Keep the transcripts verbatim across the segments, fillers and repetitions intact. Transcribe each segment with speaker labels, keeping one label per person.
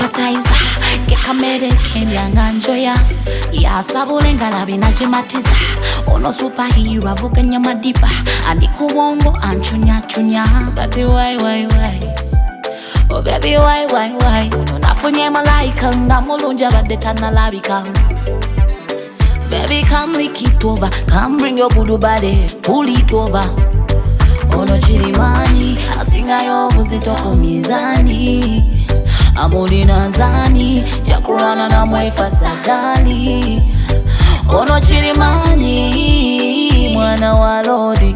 Speaker 1: appetizer kekamere kendya njoya yasabule ngalabi najimatiza ono superhero avuganya madiba andi kuwongo anchunya chunya but why why why oh baby why why why uno nafunye malaika ngamulunja badde tanalabika. Baby come lick it over, come bring your good body, pull it over. Ono chirimani, asinga yo buzito kumizani. Amuli nazani, chakurana na mwefa sadali. Ono chirimani, mwana wa lodi.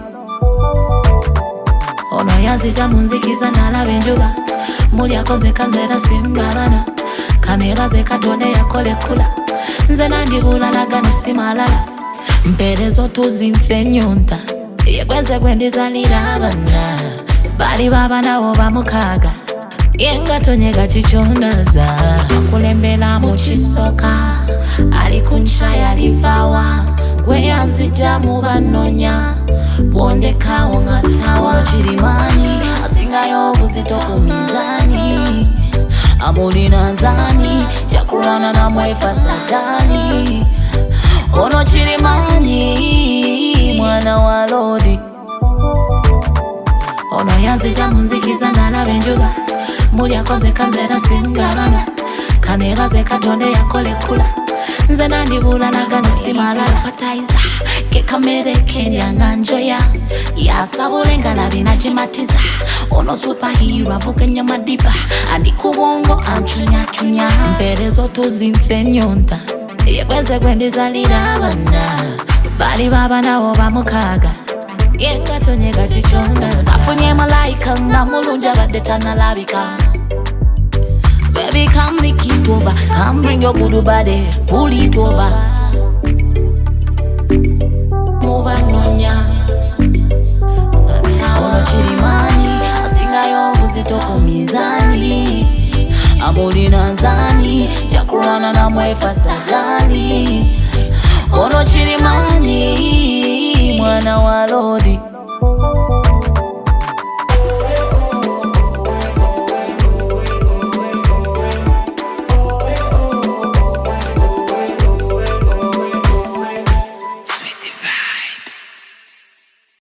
Speaker 1: Ono yazita munzikiza nalabe njuba. Muli akoze kanzera simbalana. Kamera ze katone yakole kula. Nze nandibula nagana simalala. Mperezo tuzimfe nyonta yekweze kwendizalira abana bali baba nawo bamukaga yenga tonyega chichondaza kulembela mu kisoka ali kunchaya alivawa gwe yanzija mu banonya bondekawo ngatawa chirimani asingayo buzito ku mizani amulina nzani chakurana na mwefa sadani. Ono chirimani, mwana wa lodi. Ono yanzija munzikiza nalabe njuba. Muli akoze kanzera simbalana. Kamera ze katonde yakole kula. Nze nandibula nagana simalala. Appetizer kekamere kendya njoya yasabule ngalabi najimatiza ono superhero avuganya madiba andi kuwongo anchunya chunya mperezo tuzimfe nyonta yekweze kwendizalira abana bali baba nawo bamukaga yenga tonyega chichonda afunye malaika ngamulunja badde tanalabika. Baby come lick it over, come bring your good body, pull it over. Move anonya ngatawa chirimani asingayo buzito kumizani amulina nzani chakurana na mwefa sadali. Ono chirimani, mwana wa lodi.